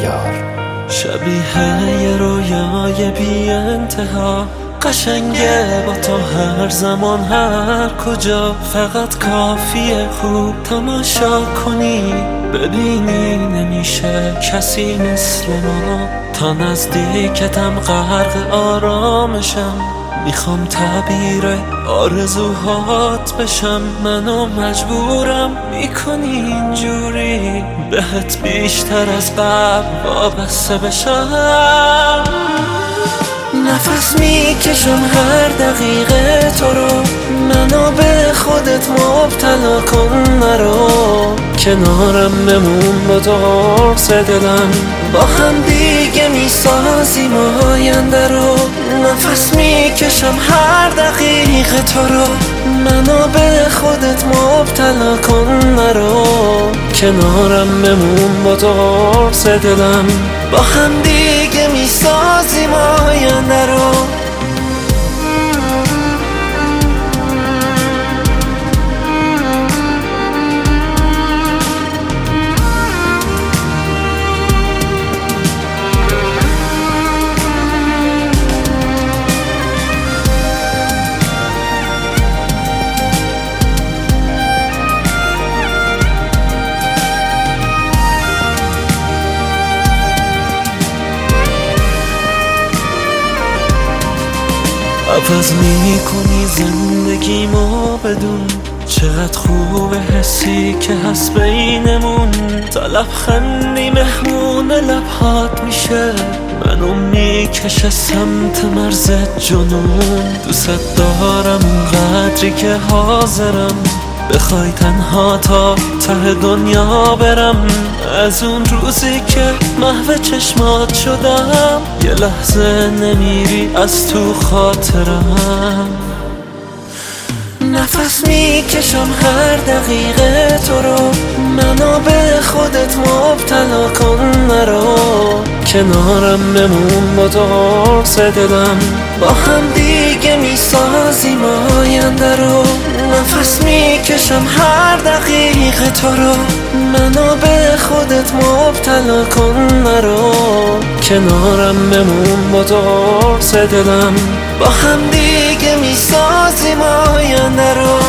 یار. شبیه یه رویای بی انتها، قشنگه با تو هر زمان هر کجا. فقط کافیه خوب تماشا کنی، ببینی نمیشه کسی مثل ما. تا نزدیکتم غرق آرامشم، میخوام تعبیر آرزوهات بشم. منو مجبورم میکنی اینجوری، بهت بیشتر از قبل وابسته بشم. نفس میکشم هر دقیقه تو رو، منو به خودت مبتلا کن نرو. کنارم بمون با تو قرص دلم، با هم دیگه میسازیم آینده رو. نفس میکشم هر دقیقه تو رو، منو به خودت مبتلا کن نرو. کنارم بمون با تو قرص دلم، با هم دیگه میسازیم آینده رو. عوض میکنی زندگیمو بدون، چقدر خوبه حسی که هست بینمون. تا لبخندی مهمون لبهات میشه، منو میکشه سمت مرز جنون. دوست دارم اونقدری که حاضرم بخوای تنها تا ته دنیا برم. از اون روزی که محو چشمات شدم، یه لحظه نمیری از تو خاطرم. نفس میکشم هر دقیقه تو رو، منو به خودت مبتلا کن نرو. کنارم بمون با تو قرص دلم، با هم دیگه میسازیم آینده رو. نفس میکشم هر دقیقه تو رو، منو به خودت مبتلا کن نرو. کنارم بمون با تو قرص دلم، با هم دیگه میسازیم آینده رو.